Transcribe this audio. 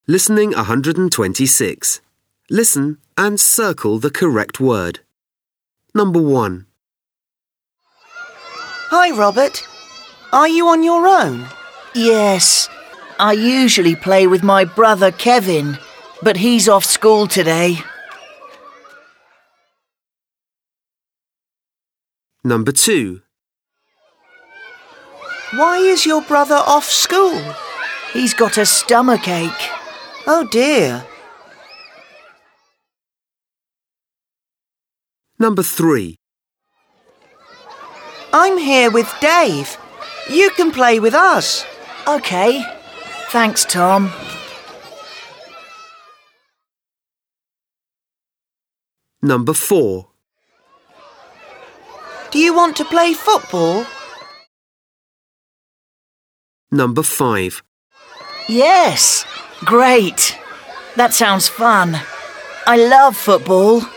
Listening 126. Listen and circle the correct word. Number 1. Hi, Robert. Are you on your own? Yes, I usually play with my brother Kevin, but he's off school today. Number 2. Why is your brother off school? He's got a stomachache. Oh dear. Number 3. I'm here with Dave. You can play with us. OK. Thanks, Tom. Number 4. Do you want to play football? Number 5. Yes, great. That sounds fun. I love football.